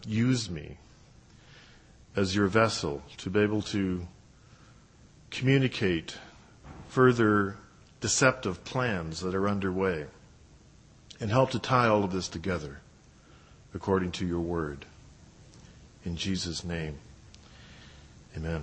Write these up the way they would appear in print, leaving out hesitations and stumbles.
use me as your vessel to be able to communicate further deceptive plans that are underway, and help to tie all of this together according to your word. In Jesus' name, amen.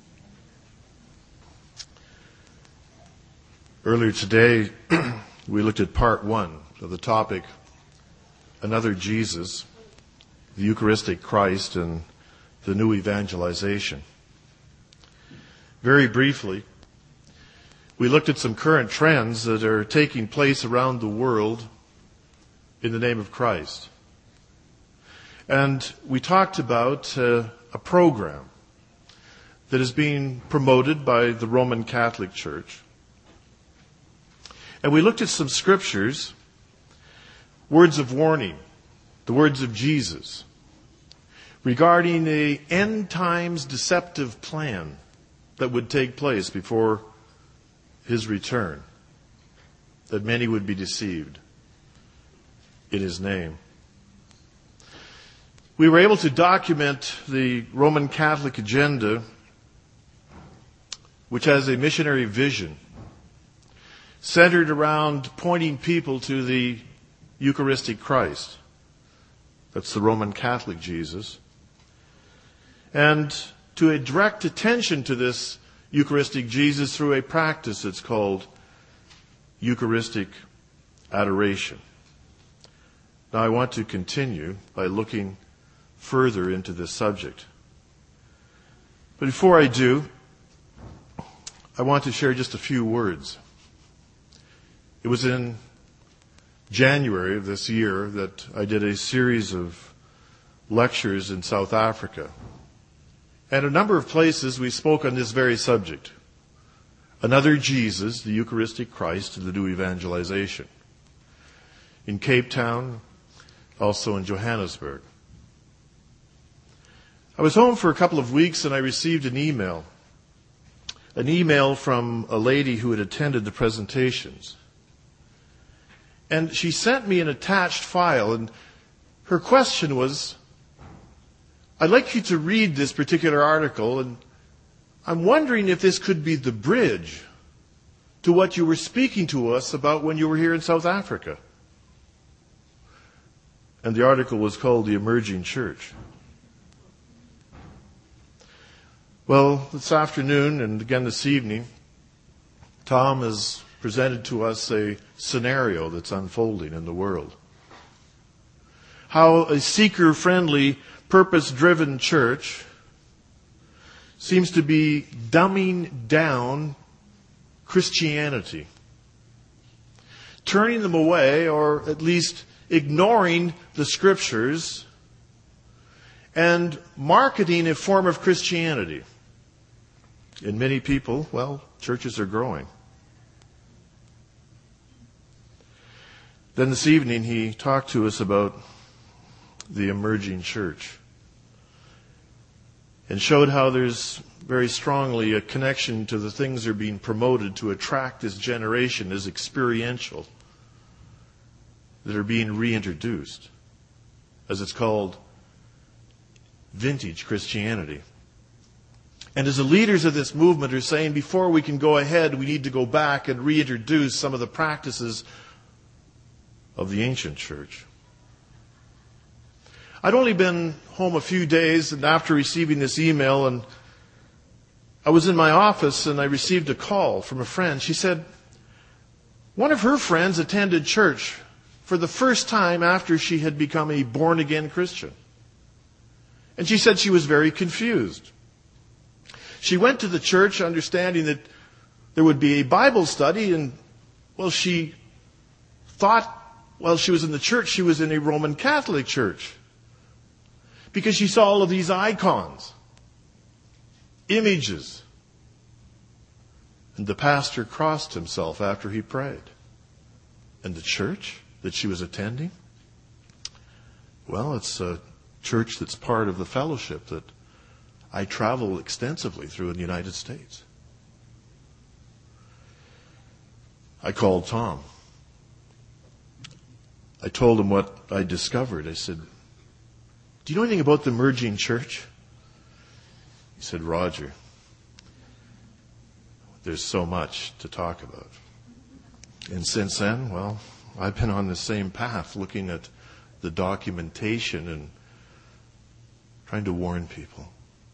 Earlier today, we looked at part 1 of the topic, Another Jesus, the Eucharistic Christ, and the new evangelization. Very briefly, we looked at some current trends that are taking place around the world in the name of Christ. And we talked about a program that is being promoted by the Roman Catholic Church. And we looked at some scriptures, words of warning, the words of Jesus, regarding the end times deceptive plan that would take place before his return, that many would be deceived in his name. We were able to document the Roman Catholic agenda, which has a missionary vision centered around pointing people to the Eucharistic Christ. That's the Roman Catholic Jesus. And to direct attention to this Eucharistic Jesus through a practice that's called Eucharistic adoration. Now I want to continue by looking further into this subject. But before I do, I want to share just a few words. It was in January of this year that I did a series of lectures in South Africa. And a number of places we spoke on this very subject. Another Jesus, the Eucharistic Christ, and the new evangelization. In Cape Town, also in Johannesburg. I was home for a couple of weeks and I received an email from a lady who had attended the presentations. And she sent me an attached file, and her question was, I'd like you to read this particular article, and I'm wondering if this could be the bridge to what you were speaking to us about when you were here in South Africa. And the article was called The Emerging Church. Well, this afternoon and again this evening, Tom has presented to us a scenario that's unfolding in the world. How a seeker-friendly, purpose-driven church seems to be dumbing down Christianity, turning them away, or at least ignoring the scriptures, and marketing a form of Christianity. And many people, well, churches are growing. Then this evening he talked to us about the emerging church and showed how there's very strongly a connection to the things that are being promoted to attract this generation as experiential, that are being reintroduced, as it's called, vintage Christianity. And as the leaders of this movement are saying, before we can go ahead, we need to go back and reintroduce some of the practices of the ancient church. I'd only been home a few days, and after receiving this email, and I was in my office and I received a call from a friend. She said one of her friends attended church for the first time after she had become a born-again Christian. And she said she was very confused. She went to the church understanding that there would be a Bible study, and, well, she thought while she was in the church, she was in a Roman Catholic church. Because she saw all of these icons, images. And the pastor crossed himself after he prayed. And the church that she was attending? Well, it's a church that's part of the fellowship that I travel extensively through in the United States. I called Tom. I told him what I discovered. I said, Do you know anything about the emerging church? He said, Roger, there's so much to talk about. And since then, well, I've been on the same path, looking at the documentation and trying to warn people.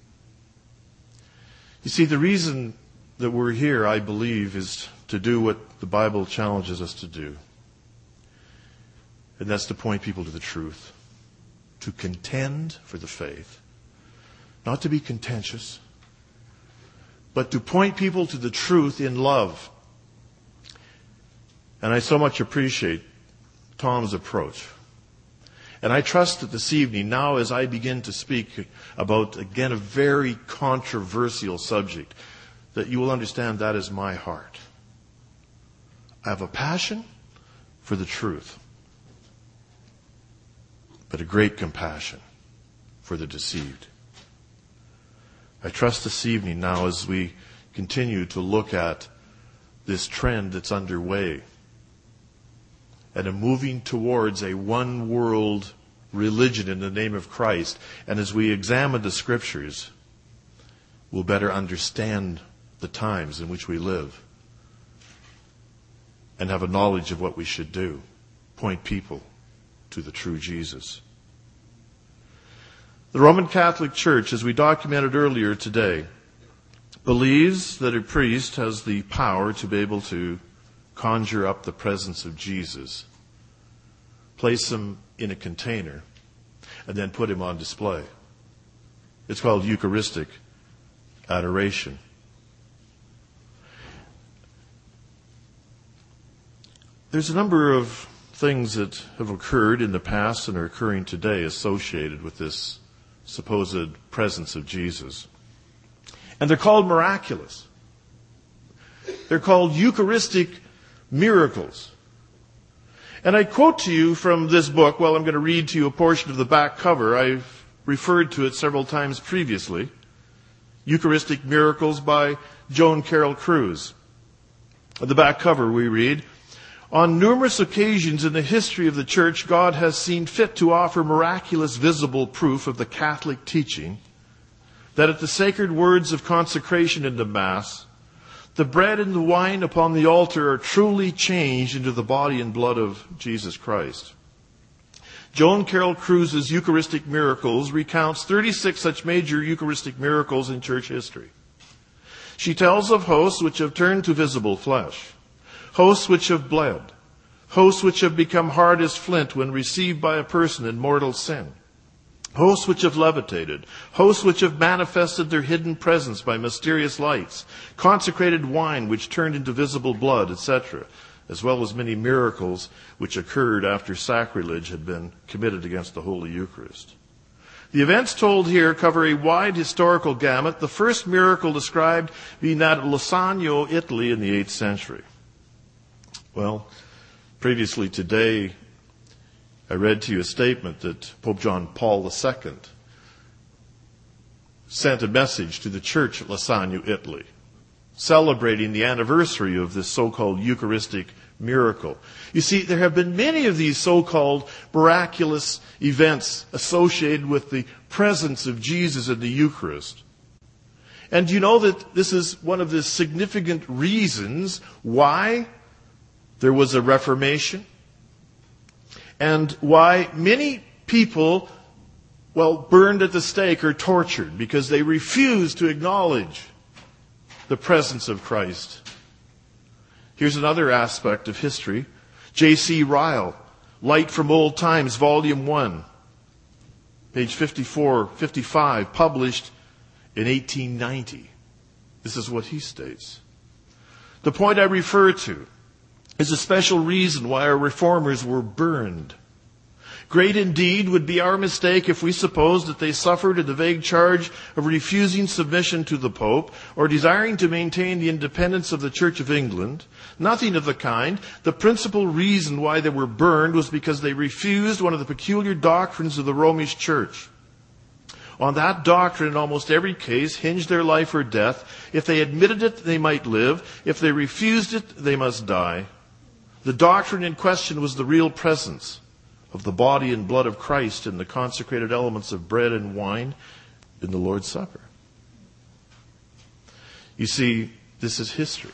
You see, the reason that we're here, I believe, is to do what the Bible challenges us to do. And that's to point people to the truth. To contend for the faith. Not to be contentious, but to point people to the truth in love. And I so much appreciate Tom's approach. And I trust that this evening, now as I begin to speak about, again, a very controversial subject, that you will understand that is my heart. I have a passion for the truth, but a great compassion for the deceived. I trust this evening now as we continue to look at this trend that's underway and a moving towards a one world religion in the name of Christ. And as we examine the Scriptures, we'll better understand the times in which we live and have a knowledge of what we should do. Point people to the true Jesus. The Roman Catholic Church, as we documented earlier today, believes that a priest has the power to be able to conjure up the presence of Jesus, place him in a container, and then put him on display. It's called Eucharistic adoration. There's a number of things that have occurred in the past and are occurring today associated with this supposed presence of Jesus. And they're called miraculous. They're called Eucharistic miracles. And I quote to you from this book. Well, I'm going to read to you a portion of the back cover. I've referred to it several times previously. Eucharistic Miracles by Joan Carroll Cruz. At the back cover we read, on numerous occasions in the history of the Church, God has seen fit to offer miraculous visible proof of the Catholic teaching that at the sacred words of consecration in the Mass, the bread and the wine upon the altar are truly changed into the body and blood of Jesus Christ. Joan Carroll Cruz's Eucharistic Miracles recounts 36 such major Eucharistic miracles in church history. She tells of hosts which have turned to visible flesh, hosts which have bled, hosts which have become hard as flint when received by a person in mortal sin, hosts which have levitated, hosts which have manifested their hidden presence by mysterious lights, consecrated wine which turned into visible blood, etc., as well as many miracles which occurred after sacrilege had been committed against the Holy Eucharist. The events told here cover a wide historical gamut, the first miracle described being that of Losagno, Italy in the 8th century. Well, previously today, I read to you a statement that Pope John Paul II sent a message to the church at Losagno, Italy, celebrating the anniversary of this so-called Eucharistic miracle. You see, there have been many of these so-called miraculous events associated with the presence of Jesus in the Eucharist. And do you know that this is one of the significant reasons why there was a Reformation? And why many people, burned at the stake or tortured because they refused to acknowledge the presence of Christ. Here's another aspect of history. J.C. Ryle, Light from Old Times, Volume 1, page 55, published in 1890. This is what he states. The point I refer to is a special reason why our reformers were burned. Great indeed would be our mistake if we supposed that they suffered in the vague charge of refusing submission to the Pope or desiring to maintain the independence of the Church of England. Nothing of the kind. The principal reason why they were burned was because they refused one of the peculiar doctrines of the Romish Church. On that doctrine, in almost every case, hinged their life or death. If they admitted it, they might live. If they refused it, they must die. The doctrine in question was the real presence of the body and blood of Christ in the consecrated elements of bread and wine in the Lord's Supper. You see, this is history.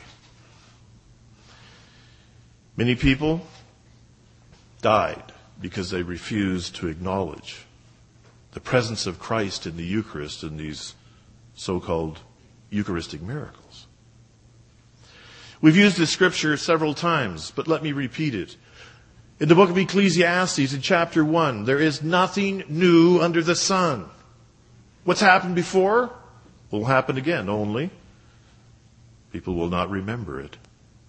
Many people died because they refused to acknowledge the presence of Christ in the Eucharist in these so-called Eucharistic miracles. We've used this scripture several times, but let me repeat it. In the book of Ecclesiastes, in chapter 1, there is nothing new under the sun. What's happened before will happen again, only people will not remember it.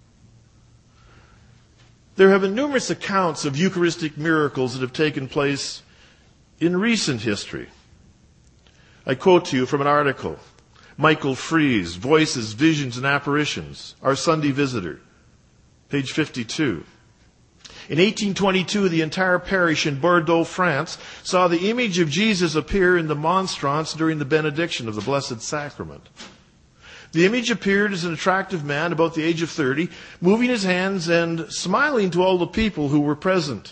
There have been numerous accounts of Eucharistic miracles that have taken place in recent history. I quote to you from an article, Michael Fries, Voices, Visions, and Apparitions, Our Sunday Visitor, page 52. In 1822, the entire parish in Bordeaux, France, saw the image of Jesus appear in the monstrance during the benediction of the Blessed Sacrament. The image appeared as an attractive man about the age of 30, moving his hands and smiling to all the people who were present.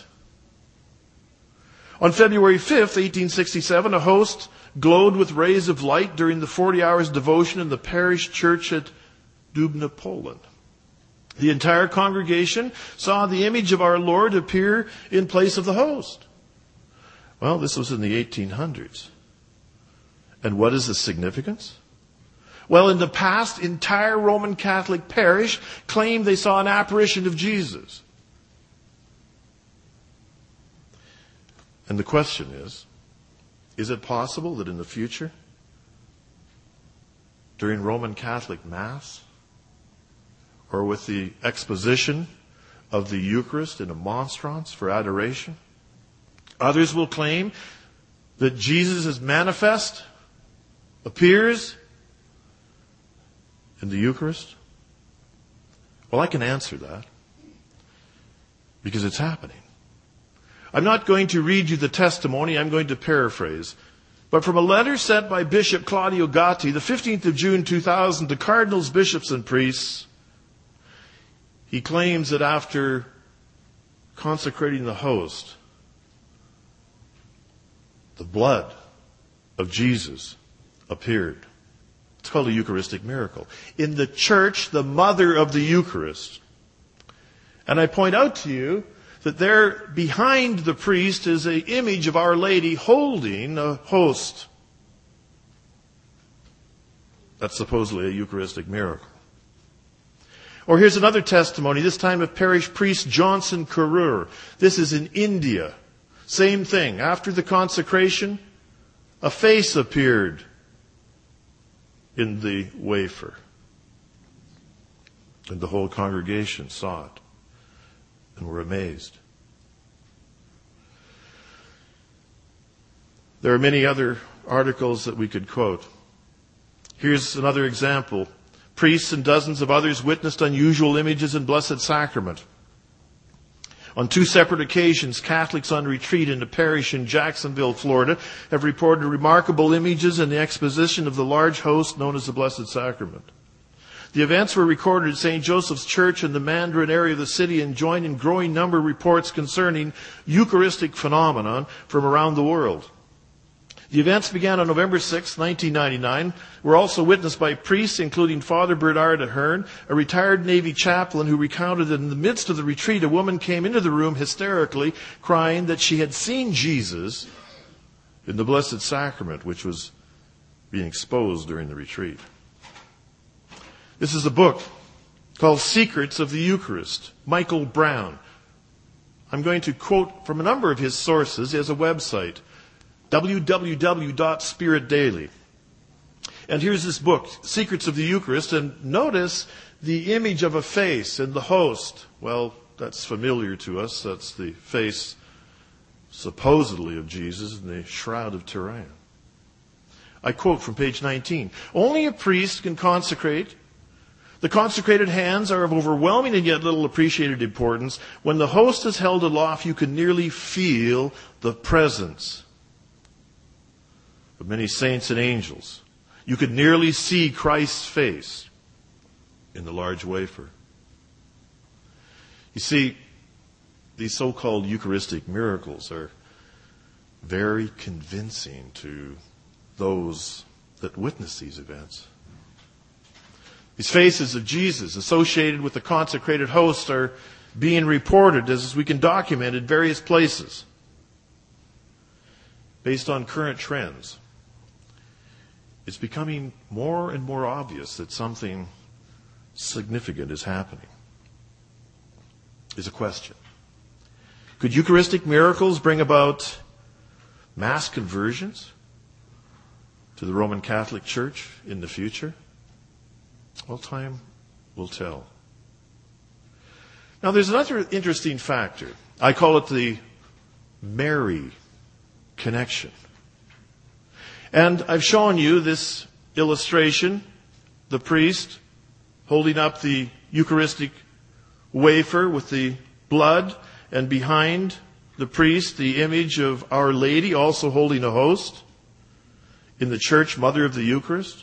On February 5th, 1867, a host glowed with rays of light during the 40 hours devotion in the parish church at Dubna, Poland. The entire congregation saw the image of our Lord appear in place of the host. Well, this was in the 1800s. And what is the significance? Well, in the past, entire Roman Catholic parish claimed they saw an apparition of Jesus. And the question is it possible that in the future, during Roman Catholic Mass, or with the exposition of the Eucharist in a monstrance for adoration, others will claim that Jesus is manifest, appears in the Eucharist? Well, I can answer that because it's happening. I'm not going to read you the testimony, I'm going to paraphrase. But from a letter sent by Bishop Claudio Gatti, the 15th of June 2000, to cardinals, bishops, and priests, he claims that after consecrating the host, the blood of Jesus appeared. It's called a Eucharistic miracle. In the church, the mother of the Eucharist. And I point out to you that there behind the priest is an image of Our Lady holding a host. That's supposedly a Eucharistic miracle. Or here's another testimony, this time of parish priest Johnson Karur. This is in India. Same thing. After the consecration, a face appeared in the wafer. And the whole congregation saw it and were amazed. There are many other articles that we could quote. Here's another example. Priests and dozens of others witnessed unusual images in Blessed Sacrament. On 2 separate occasions, Catholics on retreat in a parish in Jacksonville, Florida, have reported remarkable images in the exposition of the large host known as the Blessed Sacrament. The events were recorded at St. Joseph's Church in the Mandarin area of the city and joined in growing number of reports concerning Eucharistic phenomenon from around the world. The events began on November 6, 1999, were also witnessed by priests, including Father Bernard Ahern, a retired Navy chaplain who recounted that in the midst of the retreat, a woman came into the room hysterically, crying that she had seen Jesus in the Blessed Sacrament, which was being exposed during the retreat. This is a book called Secrets of the Eucharist, Michael Brown. I'm going to quote from a number of his sources. He has a website, www.spiritdaily. And here's this book, Secrets of the Eucharist, and notice the image of a face in the host. Well, that's familiar to us. That's the face, supposedly, of Jesus in the Shroud of Turin. I quote from page 19. Only a priest can consecrate. The consecrated hands are of overwhelming and yet little appreciated importance. When the host is held aloft, you can nearly feel the presence of many saints and angels. You could nearly see Christ's face in the large wafer. You see, these so-called Eucharistic miracles are very convincing to those that witness these events. These faces of Jesus associated with the consecrated host are being reported, as we can document, in various places based on current trends. It's becoming more and more obvious that something significant is happening. Is a question. Could Eucharistic miracles bring about mass conversions to the Roman Catholic Church in the future? Well, time will tell. Now, there's another interesting factor. I call it the Mary connection. And I've shown you this illustration, the priest holding up the Eucharistic wafer with the blood, and behind the priest, the image of Our Lady, also holding a host in the church, Mother of the Eucharist.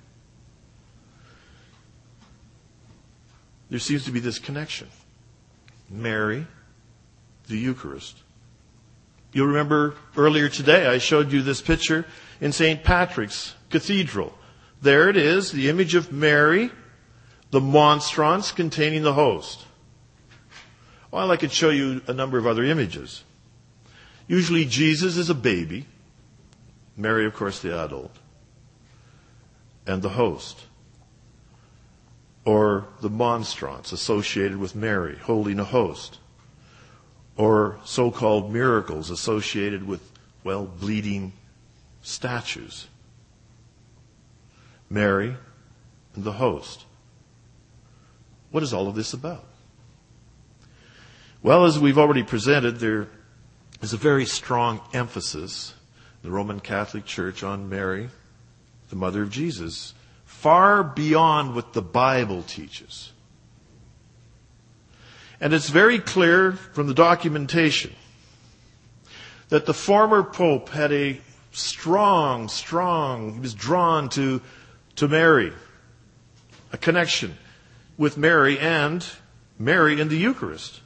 There seems to be this connection. Mary, the Eucharist. You'll remember earlier today I showed you this picture in St. Patrick's Cathedral. There it is, the image of Mary, the monstrance containing the host. Well, I could show you a number of other images. Usually Jesus is a baby, Mary, of course, the adult, and the host, or the monstrance associated with Mary holding a host, or so-called miracles associated with, bleeding statues. Mary and the host. What is all of this about? Well, as we've already presented, there is a very strong emphasis in the Roman Catholic Church on Mary, the mother of Jesus, far beyond what the Bible teaches. And it's very clear from the documentation that the former Pope had a strong, he was drawn to Mary, a connection with Mary and Mary in the Eucharist.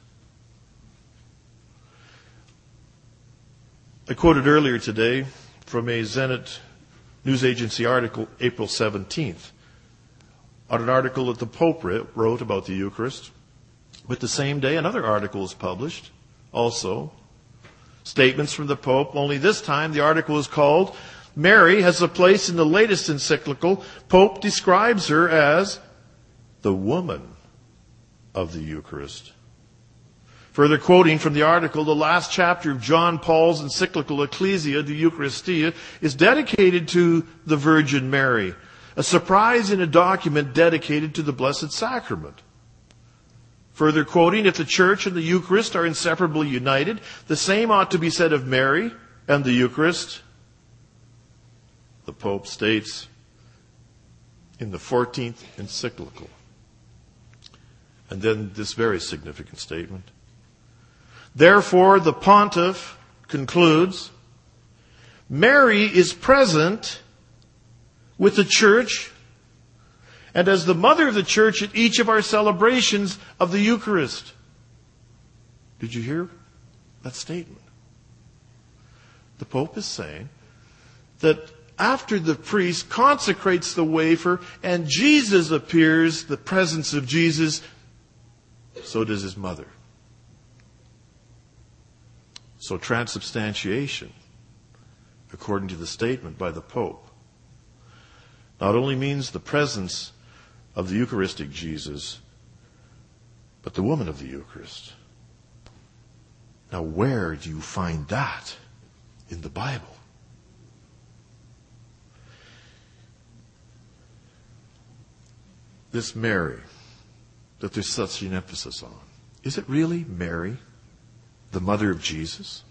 I quoted earlier today from a Zenit news agency article, April 17th, on an article that the Pope wrote about the Eucharist. But the same day, another article was published, also, statements from the Pope, only this time the article is called, Mary has a place in the latest encyclical. Pope describes her as the woman of the Eucharist. Further quoting from the article, the last chapter of John Paul's encyclical Ecclesia de Eucharistia is dedicated to the Virgin Mary, a surprise in a document dedicated to the Blessed Sacrament. Further quoting, if the Church and the Eucharist are inseparably united, the same ought to be said of Mary and the Eucharist. The Pope states in the 14th encyclical. And then this very significant statement. Therefore, the Pontiff concludes, Mary is present with the Church and as the Mother of the Church at each of our celebrations of the Eucharist. Did you hear that statement? The Pope is saying that after the priest consecrates the wafer and Jesus appears, the presence of Jesus, so does his mother. So transubstantiation, according to the statement by the Pope, not only means the presence of the Eucharistic Jesus, but the woman of the Eucharist. Now, where do you find that in the Bible? This Mary that there's such an emphasis on, is it really Mary, the mother of Jesus?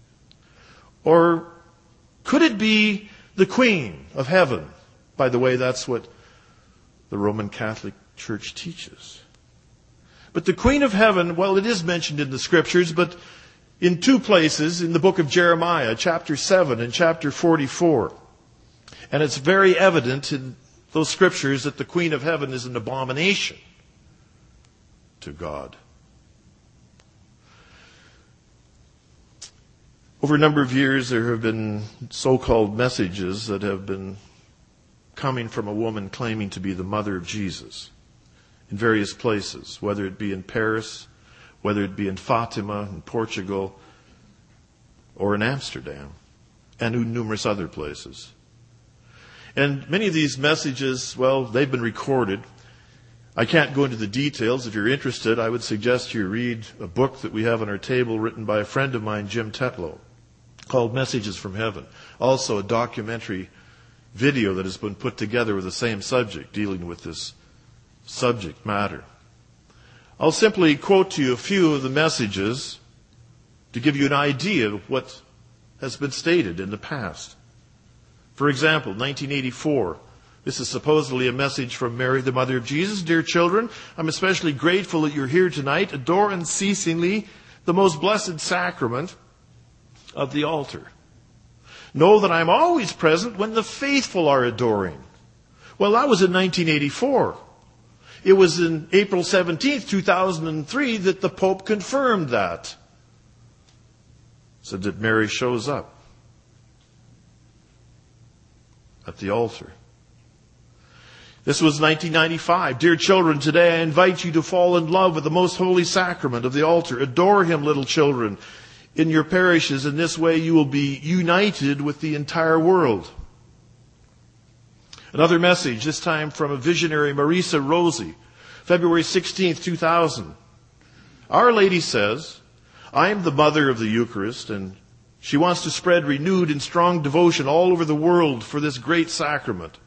Or could it be the Queen of Heaven? By the way, that's what the Roman Catholic Church teaches. But the Queen of Heaven, well, it is mentioned in the Scriptures, but in two places, in the book of Jeremiah, chapter 7 and chapter 44. And it's very evident in those Scriptures that the Queen of Heaven is an abomination to God. Over a number of years, there have been so-called messages that have been coming from a woman claiming to be the mother of Jesus in various places, whether it be in Paris, whether it be in Fatima, in Portugal, or in Amsterdam, and in numerous other places. And many of these messages, well, they've been recorded. I can't go into the details. If you're interested, I would suggest you read a book that we have on our table written by a friend of mine, Jim Tetlow, called Messages from Heaven. Also a documentary video that has been put together with the same subject, dealing with this subject matter. I'll simply quote to you a few of the messages to give you an idea of what has been stated in the past. For example, 1984, this is supposedly a message from Mary, the mother of Jesus. Dear children, I'm especially grateful that you're here tonight. Adore unceasingly the most blessed sacrament of the altar. Know that I'm always present when the faithful are adoring. Well, that was in 1984. It was in April 17th, 2003 that the Pope confirmed that. Said that Mary shows up at the altar. This was 1995. Dear children, today I invite you to fall in love with the most holy sacrament of the altar. Adore him, little children, in your parishes. In this way you will be united with the entire world. Another message, this time from a visionary, Marisa Rossi, February 16th, 2000. Our Lady says, I am the mother of the Eucharist, and she wants to spread renewed and strong devotion all over the world for this great sacrament.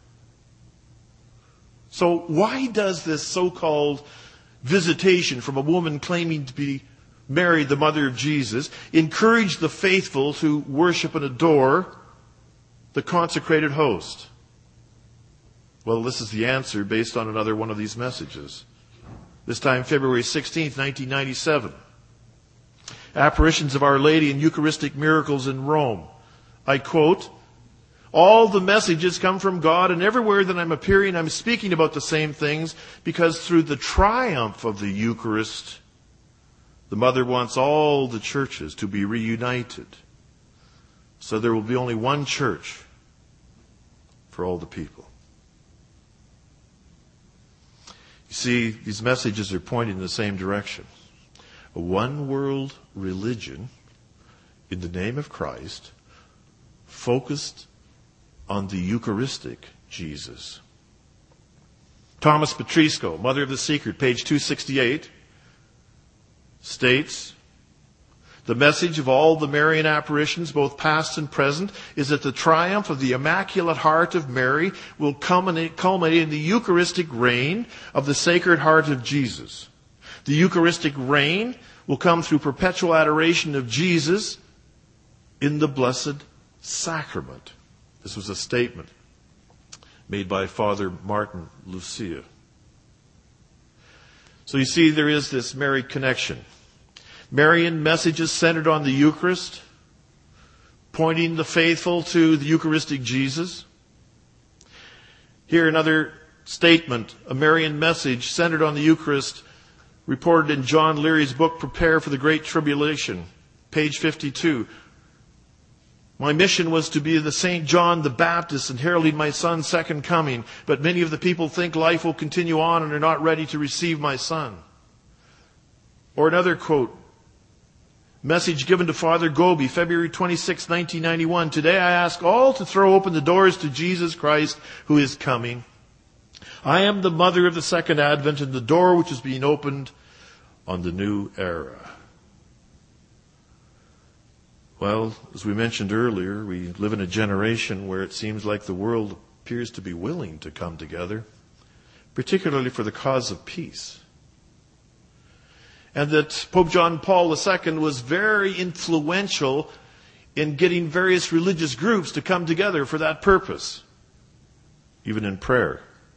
So why does this so-called visitation from a woman claiming to be Mary, the mother of Jesus, encourage the faithful to worship and adore the consecrated host? Well, this is the answer based on another one of these messages. This time, February 16th, 1997. Apparitions of Our Lady and Eucharistic miracles in Rome. I quote, all the messages come from God, and everywhere that I'm appearing, I'm speaking about the same things, because through the triumph of the Eucharist, the Mother wants all the churches to be reunited. So there will be only one church for all the people. You see, these messages are pointing in the same direction. A one-world religion in the name of Christ, focused on the Eucharistic Jesus. Thomas Petrisco, Mother of the Secret, page 268, states, the message of all the Marian apparitions, both past and present, is that the triumph of the Immaculate Heart of Mary will culminate in the Eucharistic reign of the Sacred Heart of Jesus. The Eucharistic reign will come through perpetual adoration of Jesus in the Blessed Sacrament. This was a statement made by Father Martin Lucia. So you see, there is this Mary connection. Marian messages centered on the Eucharist, pointing the faithful to the Eucharistic Jesus. Here another statement, a Marian message centered on the Eucharist, reported in John Leary's book, Prepare for the Great Tribulation, page 52. My mission was to be the St. John the Baptist and heralding my son's second coming, but many of the people think life will continue on and are not ready to receive my son. Or another quote, message given to Father Gobi, February 26, 1991. Today I ask all to throw open the doors to Jesus Christ who is coming. I am the mother of the second advent and the door which is being opened on the new era. Well, as we mentioned earlier, we live in a generation where it seems like the world appears to be willing to come together, particularly for the cause of peace. And that Pope John Paul II was very influential in getting various religious groups to come together for that purpose, even in prayer.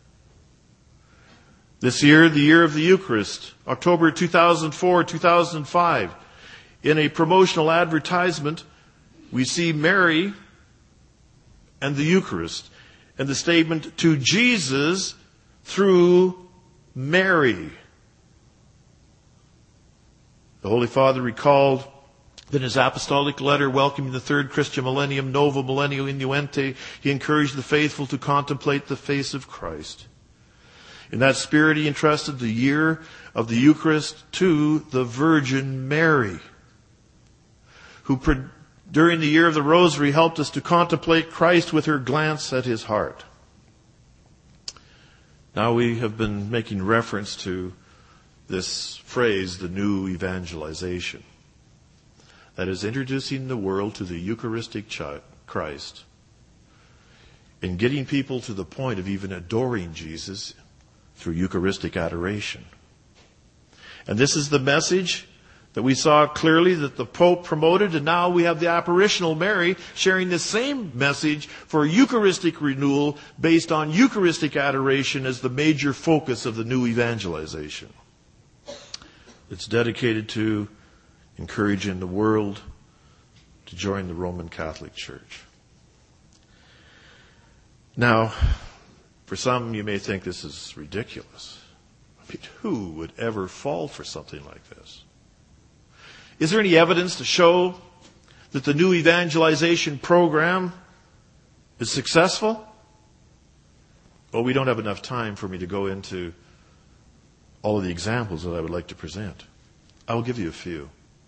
This year, the year of the Eucharist, October 2004, 2005, in a promotional advertisement, we see Mary and the Eucharist and the statement, to Jesus through Mary. The Holy Father recalled Then his apostolic letter welcoming the third Christian millennium, Novo Millennio Innuente, he encouraged the faithful to contemplate the face of Christ. In that spirit, he entrusted the year of the Eucharist to the Virgin Mary, who during the year of the Rosary helped us to contemplate Christ with her glance at his heart. Now we have been making reference to this phrase, the new evangelization. That is introducing the world to the Eucharistic Christ and getting people to the point of even adoring Jesus through Eucharistic adoration. And this is the message that we saw clearly that the Pope promoted, and now we have the apparitional Mary sharing the same message for Eucharistic renewal based on Eucharistic adoration as the major focus of the new evangelization. It's dedicated to encouraging the world to join the Roman Catholic Church. Now, for some, you may think this is ridiculous. I mean, who would ever fall for something like this? Is there any evidence to show that the new evangelization program is successful? Well, we don't have enough time for me to go into all of the examples that I would like to present. I will give you a few.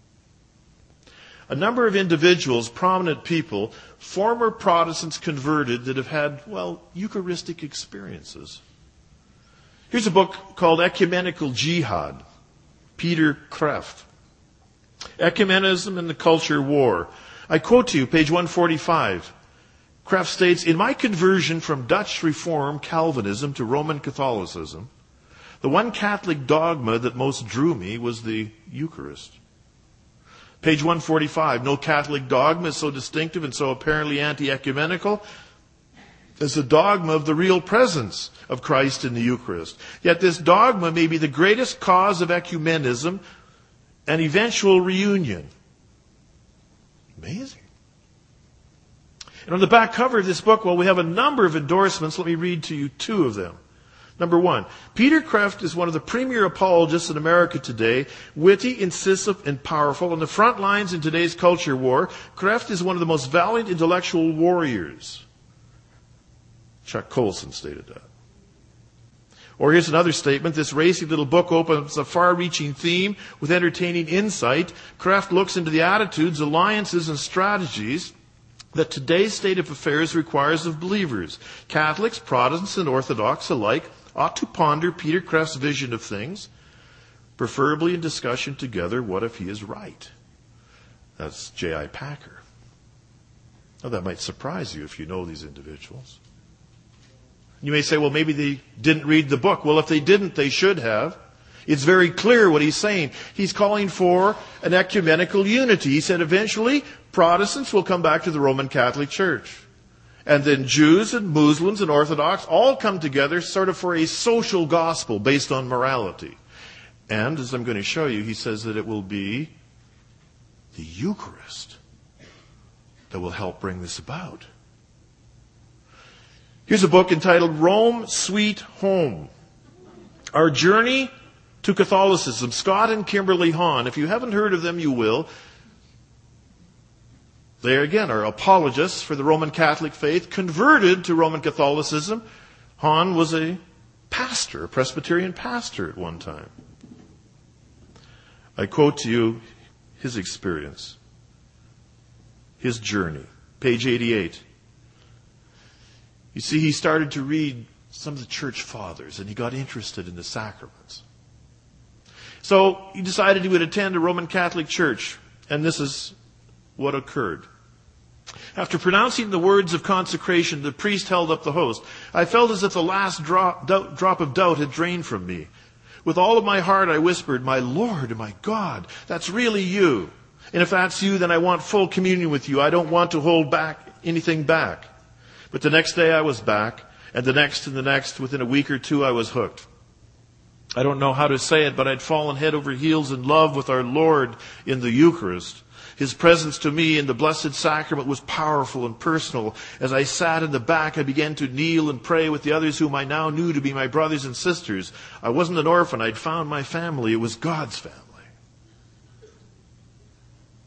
A number of individuals, prominent people, former Protestants converted that have had, Eucharistic experiences. Here's a book called Ecumenical Jihad, Peter Kreeft. Ecumenism and the Culture War. I quote to you, page 145. Kreeft states, "In my conversion from Dutch Reform Calvinism to Roman Catholicism, the one Catholic dogma that most drew me was the Eucharist." Page 145, no Catholic dogma is so distinctive and so apparently anti-ecumenical as the dogma of the real presence of Christ in the Eucharist. Yet this dogma may be the greatest cause of ecumenism and eventual reunion. Amazing. And on the back cover of this book, we have a number of endorsements. Let me read to you two of them. Number one, Peter Kreeft is one of the premier apologists in America today, witty, incisive, and powerful. On the front lines in today's culture war, Kreeft is one of the most valiant intellectual warriors. Chuck Colson stated that. Or here's another statement. This racy little book opens a far-reaching theme with entertaining insight. Kreeft looks into the attitudes, alliances, and strategies that today's state of affairs requires of believers. Catholics, Protestants, and Orthodox alike ought to ponder Peter Kreeft's vision of things, preferably in discussion together, what if he is right? That's J.I. Packer. Now that might surprise you if you know these individuals. You may say, maybe they didn't read the book. Well, if they didn't, they should have. It's very clear what he's saying. He's calling for an ecumenical unity. He said eventually Protestants will come back to the Roman Catholic Church. And then Jews and Muslims and Orthodox all come together sort of for a social gospel based on morality. And as I'm going to show you, he says that it will be the Eucharist that will help bring this about. Here's a book entitled Rome, Sweet Home. Our Journey to Catholicism. Scott and Kimberly Hahn. If you haven't heard of them, you will. They, again, are apologists for the Roman Catholic faith, converted to Roman Catholicism. Hahn was a pastor, a Presbyterian pastor at one time. I quote to you his experience, his journey. Page 88. You see, he started to read some of the church fathers, and he got interested in the sacraments. So he decided he would attend a Roman Catholic church, and this is what occurred. After pronouncing the words of consecration, the priest held up the host. I felt as if the last drop of doubt had drained from me. With all of my heart, I whispered, "My Lord and my God, that's really you. And if that's you, then I want full communion with you. I don't want to hold anything back." But the next day I was back, and the next and the next. Within a week or two, I was hooked. I don't know how to say it, but I'd fallen head over heels in love with our Lord in the Eucharist. His presence to me in the Blessed Sacrament was powerful and personal. As I sat in the back, I began to kneel and pray with the others whom I now knew to be my brothers and sisters. I wasn't an orphan. I'd found my family. It was God's family.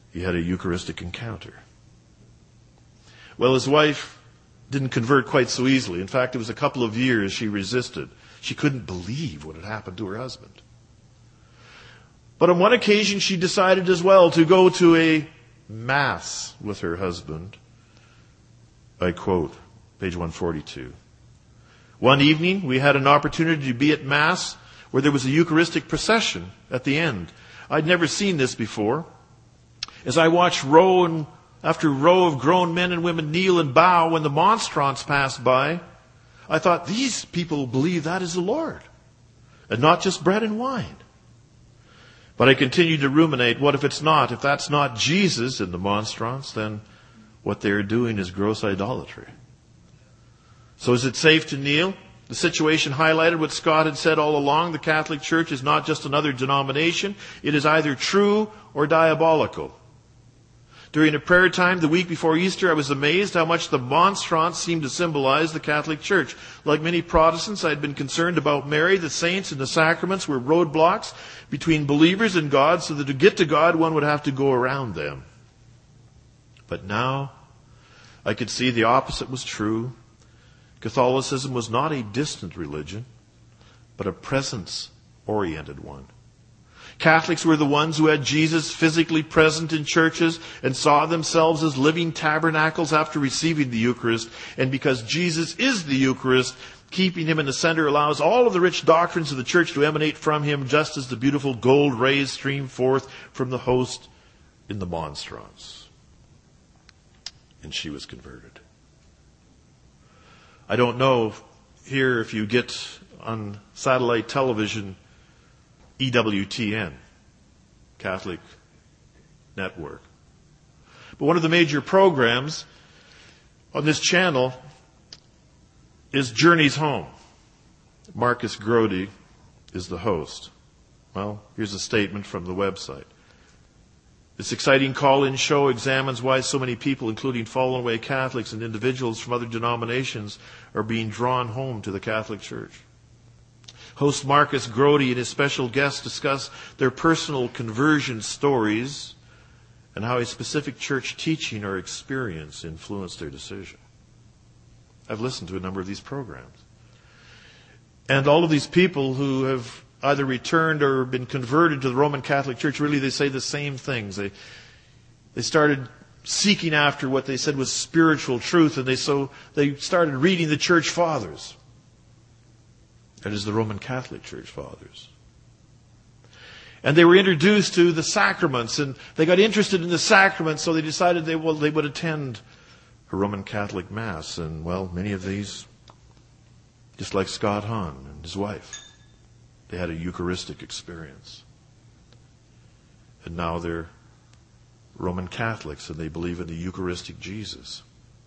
he had a Eucharistic encounter. Well, his wife didn't convert quite so easily. In fact, it was a couple of years she resisted. She couldn't believe what had happened to her husband. But on one occasion, she decided as well to go to a Mass with her husband. I quote, page 142. One evening, we had an opportunity to be at Mass where there was a Eucharistic procession at the end. I'd never seen this before. As I watched row after row of grown men and women kneel and bow when the monstrance passed by, I thought, these people believe that is the Lord, and not just bread and wine. But I continued to ruminate, what if it's not? If that's not Jesus in the monstrance, then what they're doing is gross idolatry. So is it safe to kneel? The situation highlighted what Scott had said all along. The Catholic Church is not just another denomination. It is either true or diabolical. During a prayer time the week before Easter, I was amazed how much the monstrance seemed to symbolize the Catholic Church. Like many Protestants, I had been concerned about Mary. The saints and the sacraments were roadblocks between believers and God, so that to get to God, one would have to go around them. But now, I could see the opposite was true. Catholicism was not a distant religion, but a presence-oriented one. Catholics were the ones who had Jesus physically present in churches and saw themselves as living tabernacles after receiving the Eucharist. And because Jesus is the Eucharist, keeping him in the center allows all of the rich doctrines of the church to emanate from him, just as the beautiful gold rays stream forth from the host in the monstrance. And she was converted. I don't know here if you get on satellite television EWTN, Catholic Network. But one of the major programs on this channel is Journeys Home. Marcus Grody is the host. Well, here's a statement from the website. This exciting call-in show examines why so many people, including fallen away Catholics and individuals from other denominations, are being drawn home to the Catholic Church. Host Marcus Grody and his special guests discuss their personal conversion stories and how a specific church teaching or experience influenced their decision. I've listened to a number of these programs. And all of these people who have either returned or been converted to the Roman Catholic Church, really they say the same things. They started seeking after what they said was spiritual truth, and they started reading the church fathers. That is the Roman Catholic Church fathers. And they were introduced to the sacraments, and they got interested in the sacraments, so they decided they would attend a Roman Catholic Mass. And, well, many of these, just like Scott Hahn and his wife, they had a Eucharistic experience. And now they're Roman Catholics, and they believe in the Eucharistic Jesus.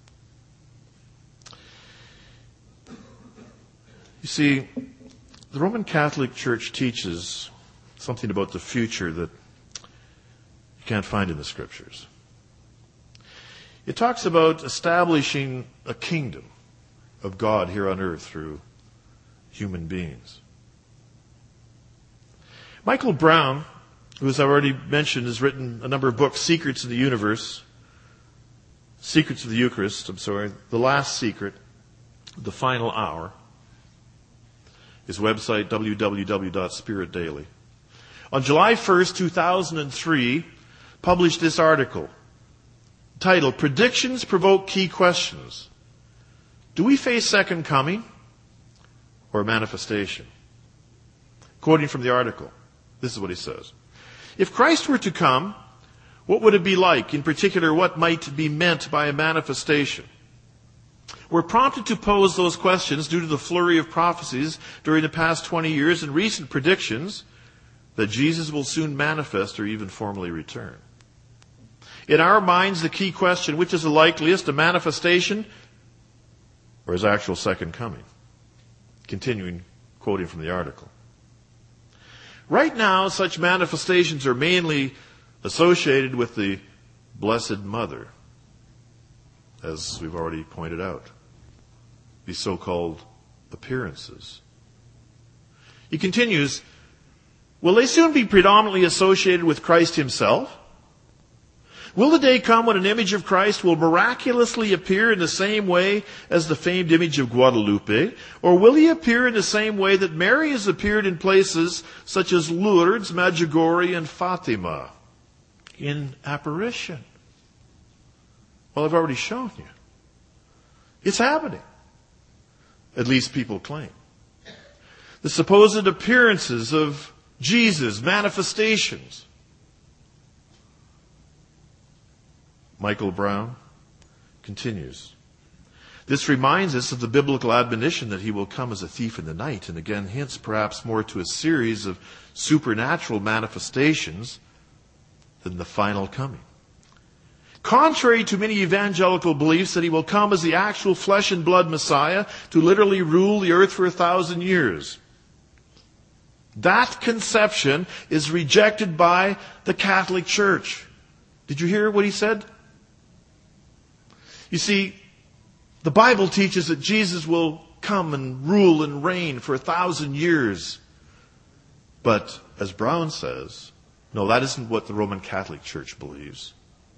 You see, the Roman Catholic Church teaches something about the future that you can't find in the Scriptures. It talks about establishing a kingdom of God here on earth through human beings. Michael Brown, who, as I've already mentioned, has written a number of books, Secrets of the Eucharist, The Last Secret, The Final Hour. His website, www.spiritdaily. On July 1st, 2003, published this article titled, Predictions Provoke Key Questions. Do we face second coming or manifestation? Quoting from the article, this is what he says. If Christ were to come, what would it be like? In particular, what might be meant by a manifestation? We're prompted to pose those questions due to the flurry of prophecies during the past 20 years and recent predictions that Jesus will soon manifest or even formally return. In our minds, the key question, which is the likeliest, a manifestation or his actual second coming? Continuing, quoting from the article. Right now, such manifestations are mainly associated with the Blessed Mother, as we've already pointed out. These so-called appearances. He continues, will they soon be predominantly associated with Christ himself? Will the day come when an image of Christ will miraculously appear in the same way as the famed image of Guadalupe? Or will he appear in the same way that Mary has appeared in places such as Lourdes, Medjugorje, and Fatima? In apparition. Well, I've already shown you. It's happening. At least people claim. The supposed appearances of Jesus, manifestations. Michael Brown continues. This reminds us of the biblical admonition that he will come as a thief in the night, and again hints perhaps more to a series of supernatural manifestations than the final coming. Contrary to many evangelical beliefs that he will come as the actual flesh and blood Messiah to literally rule the earth for 1,000 years. That conception is rejected by the Catholic Church. Did you hear what he said? You see, the Bible teaches that Jesus will come and rule and reign for 1,000 years. But, as Brown says, no, that isn't what the Roman Catholic Church believes.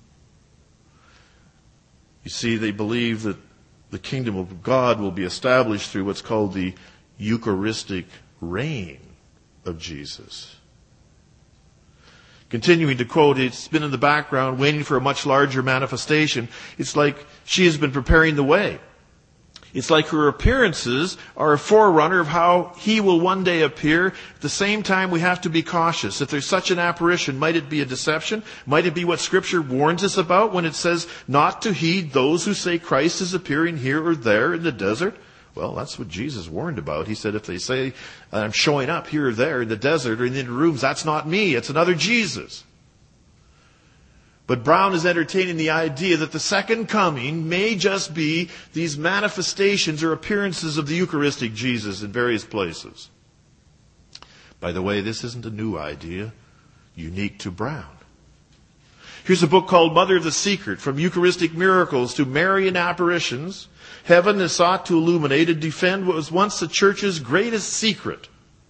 You see, they believe that the kingdom of God will be established through what's called the Eucharistic reign of Jesus. Continuing to quote, it's been in the background waiting for a much larger manifestation. It's like she has been preparing the way. It's like her appearances are a forerunner of how he will one day appear. At the same time, we have to be cautious. If there's such an apparition, might it be a deception? Might it be what Scripture warns us about when it says not to heed those who say Christ is appearing here or there in the desert? Well, that's what Jesus warned about. He said if they say I'm showing up here or there in the desert or in the rooms, that's not me. It's another Jesus. But Brown is entertaining the idea that the second coming may just be these manifestations or appearances of the Eucharistic Jesus in various places. By the way, this isn't a new idea, unique to Brown. Here's a book called Mother of the Secret, From Eucharistic Miracles to Marian Apparitions. Heaven is sought to illuminate and defend what was once the Church's greatest secret.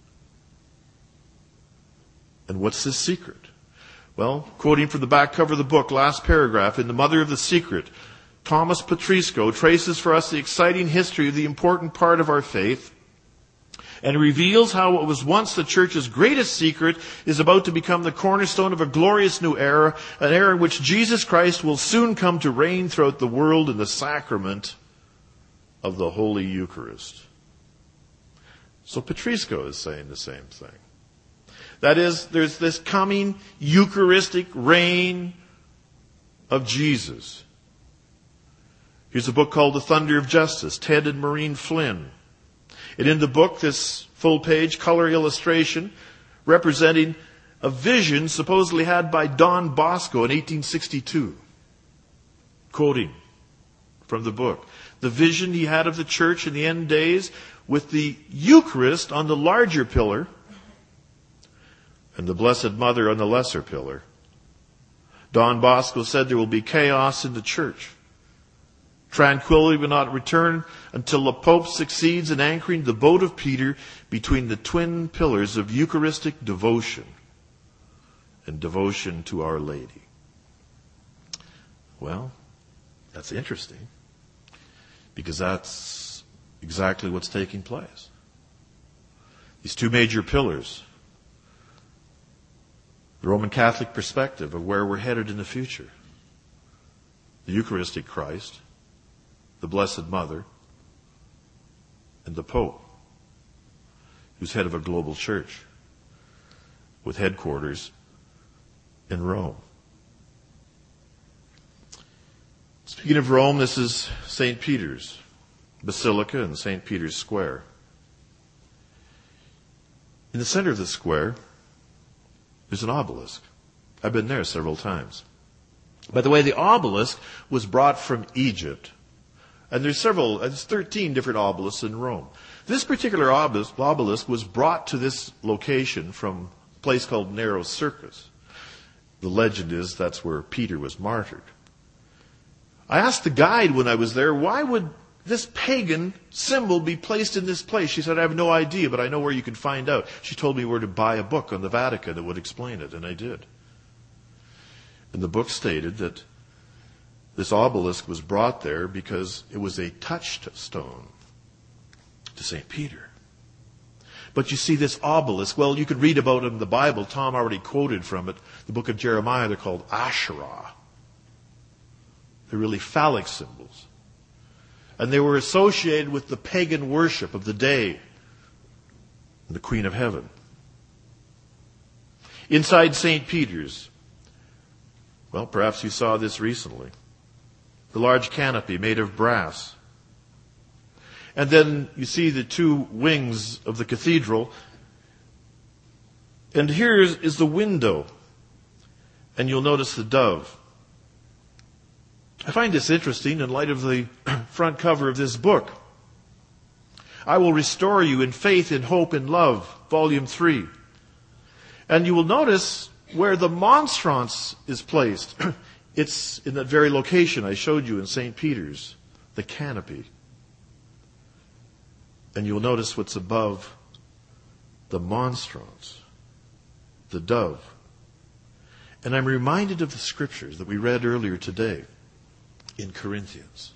And what's this secret? Well, quoting from the back cover of the book, last paragraph, in The Mother of the Secret, Thomas Petrisco traces for us the exciting history of the important part of our faith and reveals how what was once the Church's greatest secret is about to become the cornerstone of a glorious new era, an era in which Jesus Christ will soon come to reign throughout the world in the sacrament of the Holy Eucharist. So Petrisco is saying the same thing. That is, there's this coming Eucharistic reign of Jesus. Here's a book called The Thunder of Justice, Ted and Maureen Flynn. And in the book, this full-page color illustration representing a vision supposedly had by Don Bosco in 1862. Quoting from the book. The vision he had of the church in the end days with the Eucharist on the larger pillar and the Blessed Mother on the lesser pillar. Don Bosco said there will be chaos in the church. Tranquility will not return until the Pope succeeds in anchoring the boat of Peter between the twin pillars of Eucharistic devotion and devotion to Our Lady. Well, that's interesting, because that's exactly what's taking place. These two major pillars, the Roman Catholic perspective of where we're headed in the future, the Eucharistic Christ, the Blessed Mother, and the Pope, who's head of a global church with headquarters in Rome. Speaking of Rome, this is St. Peter's Basilica and St. Peter's Square. In the center of the square, there's an obelisk. I've been there several times. By the way, the obelisk was brought from Egypt. And there's 13 different obelisks in Rome. This particular obelisk was brought to this location from a place called Nero Circus. The legend is that's where Peter was martyred. I asked the guide when I was there, why would this pagan symbol be placed in this place? She said, I have no idea, but I know where you can find out. She told me where to buy a book on the Vatican that would explain it, and I did. And the book stated that this obelisk was brought there because it was a touchstone to St. Peter. But you see, this obelisk, well, you could read about it in the Bible. Tom already quoted from it, the book of Jeremiah. They're called Asherah. They're really phallic symbols. And they were associated with the pagan worship of the day, the Queen of Heaven. Inside St. Peter's, well, perhaps you saw this recently, the large canopy made of brass. And then you see the two wings of the cathedral. And here is the window. And you'll notice the dove. I find this interesting in light of the front cover of this book. I will restore you in faith, in hope, in love, volume 3. And you will notice where the monstrance is placed. It's in that very location I showed you in St. Peter's, the canopy. And you'll notice what's above the monstrance, the dove. And I'm reminded of the scriptures that we read earlier today in Corinthians.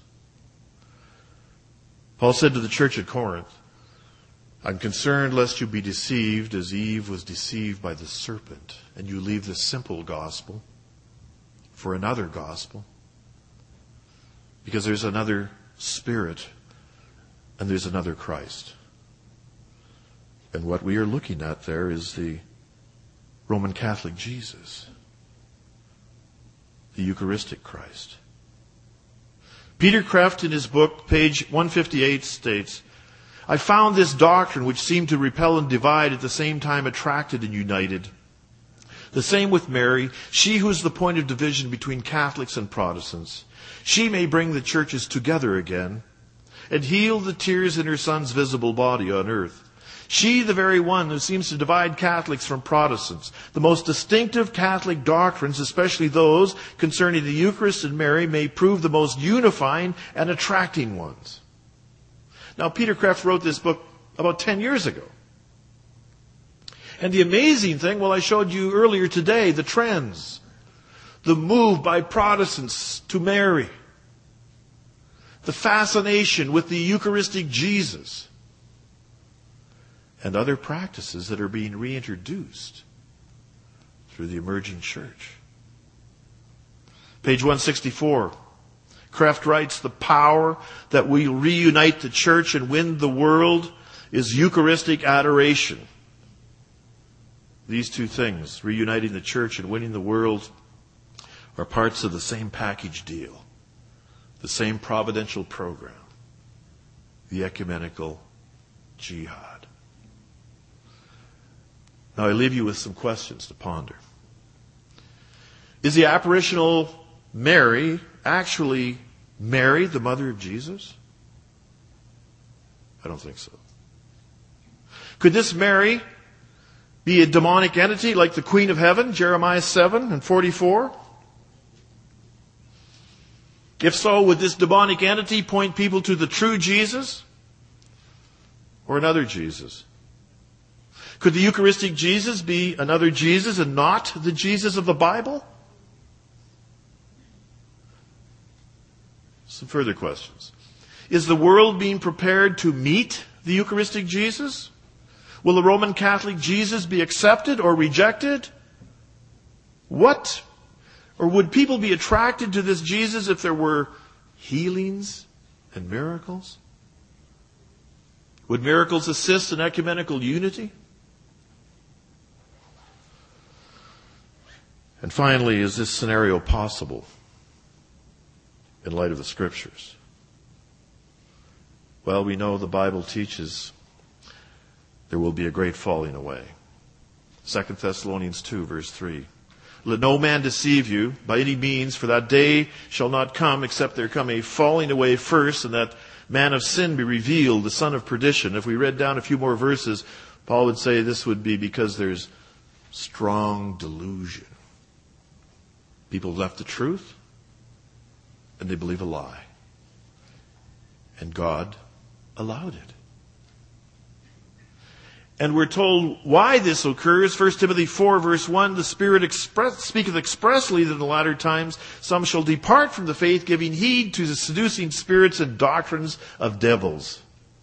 Paul said to the church at Corinth, I'm concerned lest you be deceived as Eve was deceived by the serpent, and you leave the simple gospel for another gospel, because there's another Spirit and there's another Christ. And what we are looking at there is the Roman Catholic Jesus, the Eucharistic Christ. Peter Kreeft in his book, page 158, states, I found this doctrine which seemed to repel and divide at the same time attracted and united. The same with Mary, she who is the point of division between Catholics and Protestants. She may bring the churches together again and heal the tears in her Son's visible body on earth. She, the very one who seems to divide Catholics from Protestants. The most distinctive Catholic doctrines, especially those concerning the Eucharist and Mary, may prove the most unifying and attracting ones. Now, Peter Kreeft wrote this book about 10 years ago. And the amazing thing, well, I showed you earlier today, the trends. The move by Protestants to Mary. The fascination with the Eucharistic Jesus. And other practices that are being reintroduced through the emerging church. Page 164. Kreeft writes, the power that will reunite the church and win the world is Eucharistic adoration. These two things, reuniting the church and winning the world, are parts of the same package deal, the same providential program, the ecumenical jihad. Now I leave you with some questions to ponder. Is the apparitional Mary actually Mary, the mother of Jesus? I don't think so. Could this Mary be a demonic entity like the Queen of Heaven, Jeremiah 7 and 44? If so, would this demonic entity point people to the true Jesus or another Jesus? Could the Eucharistic Jesus be another Jesus and not the Jesus of the Bible? Some further questions. Is the world being prepared to meet the Eucharistic Jesus? Will the Roman Catholic Jesus be accepted or rejected? What? Or would people be attracted to this Jesus if there were healings and miracles? Would miracles assist in ecumenical unity? And finally, is this scenario possible in light of the Scriptures? Well, we know the Bible teaches there will be a great falling away. 2 Thessalonians 2, verse 3. Let no man deceive you by any means, for that day shall not come except there come a falling away first, and that man of sin be revealed, the son of perdition. If we read down a few more verses, Paul would say this would be because there's strong delusion. People have left the truth, and they believe a lie. And God allowed it. And we're told why this occurs. 1 Timothy 4 verse 1, the Spirit speaketh expressly that in the latter times some shall depart from the faith, giving heed to the seducing spirits and doctrines of devils.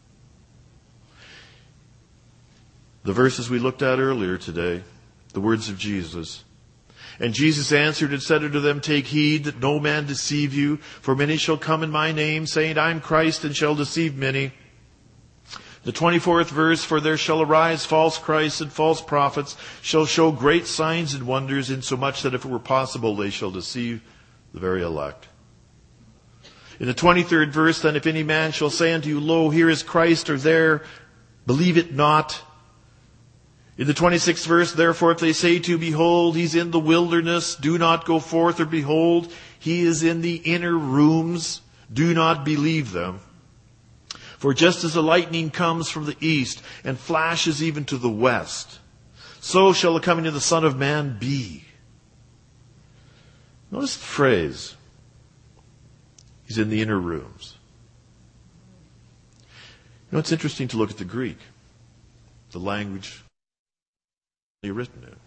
The verses we looked at earlier today, the words of Jesus. And Jesus answered and said unto them, Take heed that no man deceive you, for many shall come in my name, saying, I am Christ, and shall deceive many. The 24th verse, For there shall arise false Christs and false prophets, shall show great signs and wonders, insomuch that if it were possible, they shall deceive the very elect. In the 23rd verse, Then if any man shall say unto you, Lo, here is Christ, or there, believe it not. In the 26th verse, Therefore if they say to you, Behold, he's in the wilderness, do not go forth, or behold, he is in the inner rooms, do not believe them. For just as the lightning comes from the east and flashes even to the west, so shall the coming of the Son of Man be. Notice the phrase, he's in the inner rooms. You know, it's interesting to look at the Greek, the language written in.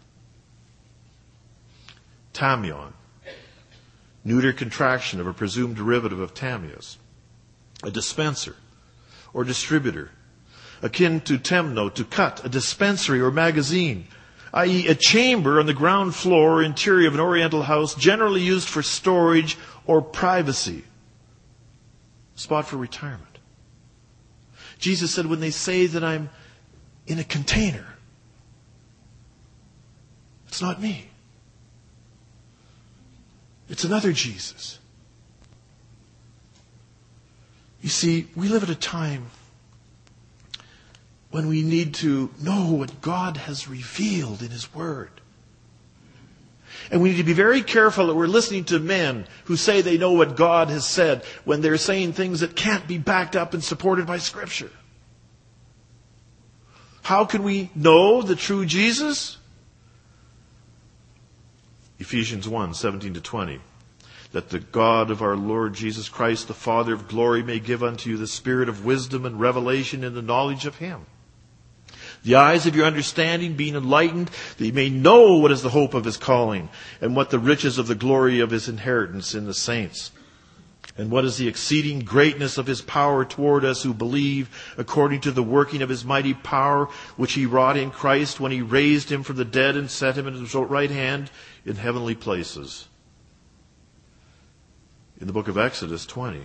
Tamion, neuter contraction of a presumed derivative of tamios, a dispenser or distributor, akin to temno, to cut, a dispensary or magazine, i.e. a chamber on the ground floor or interior of an oriental house, generally used for storage or privacy, a spot for retirement. Jesus said, when they say that I'm in a container, it's not me. It's another Jesus. You see, we live at a time when we need to know what God has revealed in His Word. And we need to be very careful that we're listening to men who say they know what God has said when they're saying things that can't be backed up and supported by Scripture. How can we know the true Jesus? Ephesians 1, 17-20. That the God of our Lord Jesus Christ, the Father of glory, may give unto you the spirit of wisdom and revelation in the knowledge of Him. The eyes of your understanding being enlightened, that you may know what is the hope of His calling, and what the riches of the glory of His inheritance in the saints, and what is the exceeding greatness of His power toward us who believe, according to the working of His mighty power, which He wrought in Christ when He raised Him from the dead and set Him at His right hand in heavenly places. In the book of Exodus 20,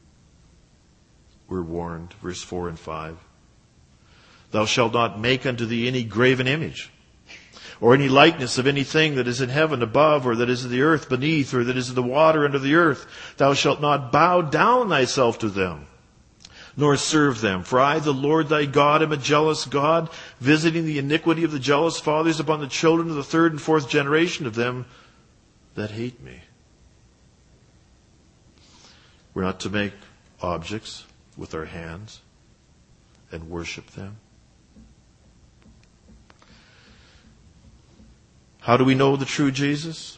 we're warned, verse 4 and 5, Thou shalt not make unto thee any graven image, or any likeness of anything that is in heaven above, or that is in the earth beneath, or that is in the water under the earth. Thou shalt not bow down thyself to them, nor serve them. For I, the Lord thy God, am a jealous God, visiting the iniquity of the jealous fathers upon the children of the third and fourth generation of them that hate me. We're not to make objects with our hands and worship them. How do we know the true Jesus?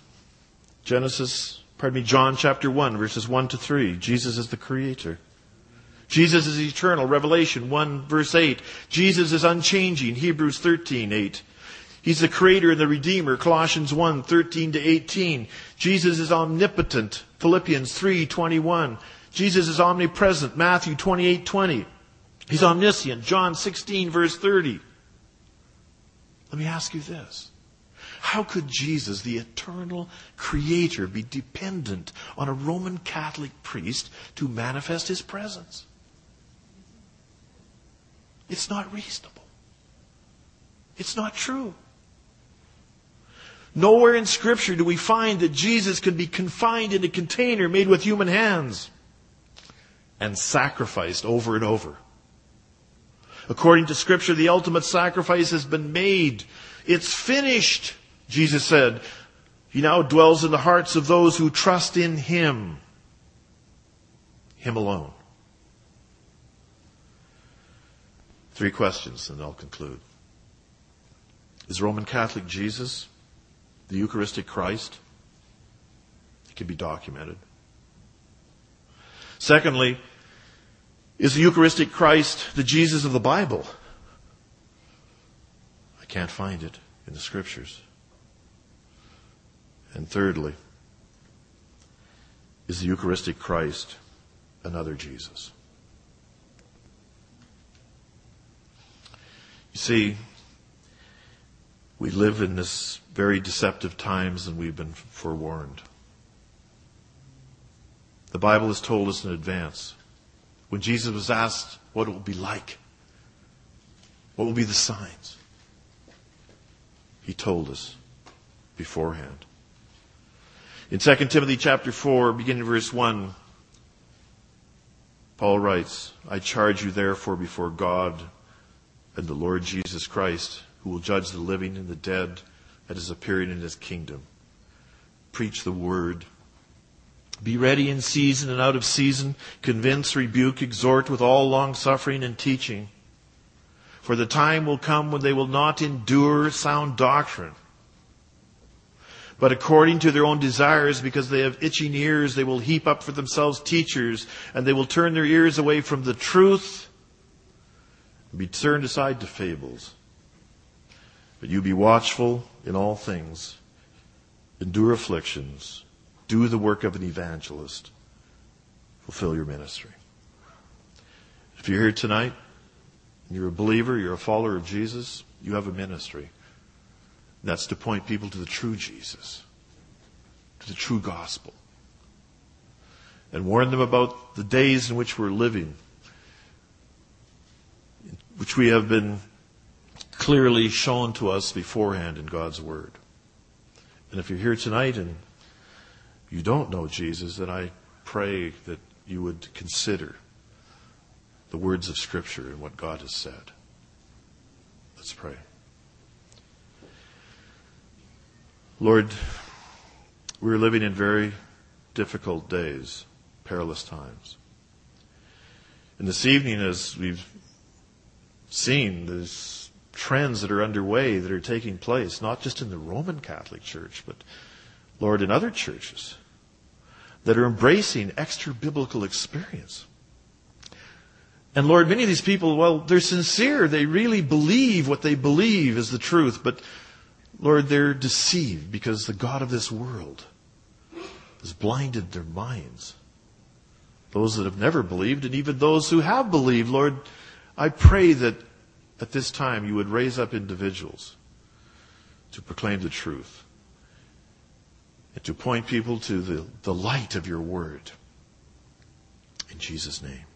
John chapter 1, verses 1-3. Jesus is the Creator. Jesus is eternal. Revelation 1, verse 8. Jesus is unchanging. Hebrews 13:8. He's the Creator and the Redeemer. Colossians 1, 13-18. Jesus is omnipotent. Philippians 3:21. Jesus is omnipresent. Matthew 28:20. He's omniscient. John 16, verse 30. Let me ask you this. How could Jesus, the eternal Creator, be dependent on a Roman Catholic priest to manifest His presence? It's not reasonable. It's not true. Nowhere in Scripture do we find that Jesus can be confined in a container made with human hands and sacrificed over and over. According to Scripture, the ultimate sacrifice has been made. It's finished, Jesus said. He now dwells in the hearts of those who trust in Him. Him alone. 3 questions, and I'll conclude. Is Roman Catholic Jesus the Eucharistic Christ? It can be documented. Secondly, is the Eucharistic Christ the Jesus of the Bible? Can't find it in the Scriptures. And thirdly, is the Eucharistic Christ another Jesus? You see, we live in this very deceptive times, and we've been forewarned. The Bible has told us in advance. When Jesus was asked what it will be like, what will be the signs, He told us beforehand. In 2 Timothy chapter 4, beginning verse 1, Paul writes, I charge you therefore before God and the Lord Jesus Christ, who will judge the living and the dead at His appearing in His kingdom. Preach the word. Be ready in season and out of season. Convince, rebuke, exhort with all long-suffering and teaching. For the time will come when they will not endure sound doctrine, but according to their own desires, because they have itching ears, they will heap up for themselves teachers, and they will turn their ears away from the truth and be turned aside to fables. But you be watchful in all things, endure afflictions, do the work of an evangelist, fulfill your ministry. If you're here tonight, you're a believer, you're a follower of Jesus, you have a ministry. That's to point people to the true Jesus, to the true gospel, and warn them about the days in which we're living, which we have been clearly shown to us beforehand in God's Word. And if you're here tonight and you don't know Jesus, then I pray that you would consider the words of Scripture and what God has said. Let's pray. Lord, we're living in very difficult days, perilous times. And this evening, as we've seen, there's trends that are underway that are taking place, not just in the Roman Catholic Church, but, Lord, in other churches that are embracing extra-biblical experience. And Lord, many of these people, well, they're sincere. They really believe what they believe is the truth. But Lord, they're deceived because the God of this world has blinded their minds. Those that have never believed and even those who have believed, Lord, I pray that at this time you would raise up individuals to proclaim the truth and to point people to the light of your word. In Jesus' name.